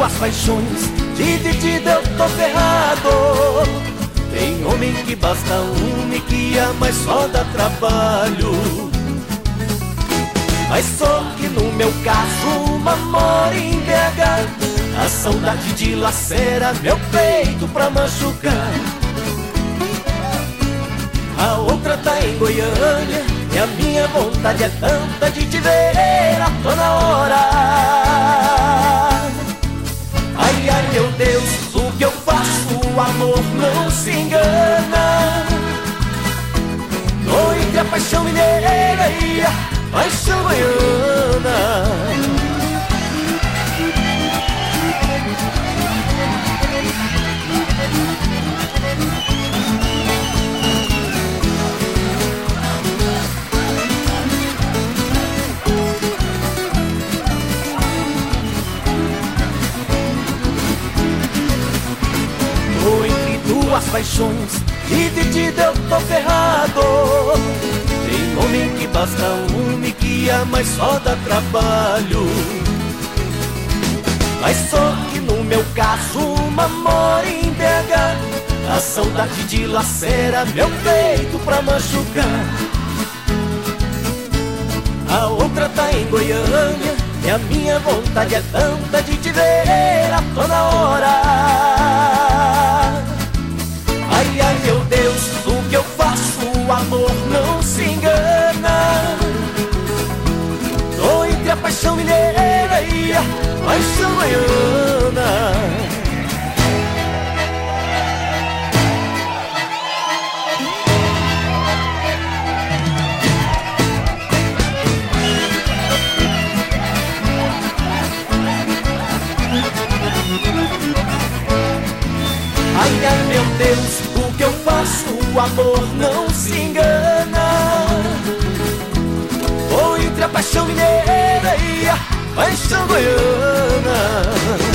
duas paixões, dividido eu tô ferrado. Tem homem que basta um e que ama só dá trabalho. Mas só que no meu caso uma mora em BH, a saudade dilacera meu peito pra machucar. A outra tá em Goiânia e a minha vontade é tanta de te ver a toda hora. Ai, ai, meu Deus, o que eu faço? O amor não se engana. Noite a paixão mineira e a paixão goiana. Duas paixões, dividido eu tô ferrado. Tem homem que basta um e que ama e só dá trabalho. Mas só que no meu caso uma mora em BH, a saudade dilacera meu peito pra machucar. A outra tá em Goiânia e a minha vontade é tanta de te ver a toda hora. Ai, ai, meu Deus, o que eu faço? O amor não se engana. Tô entre a paixão mineira e a paixão goiana. Ai, ai, meu Deus, o que eu faço? O amor não se engana. Vou entre a paixão mineira e a paixão goiana.